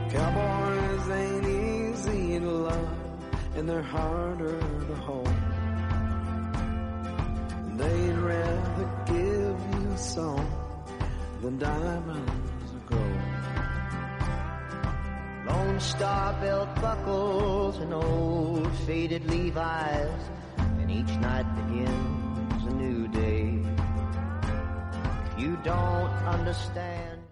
Cowboys ain't easy to love, and they're harder to hold. They'd rather give you a song than diamonds of gold. Lone Star belt buckles and old faded Levi's, and each night begins a new day. If you don't understand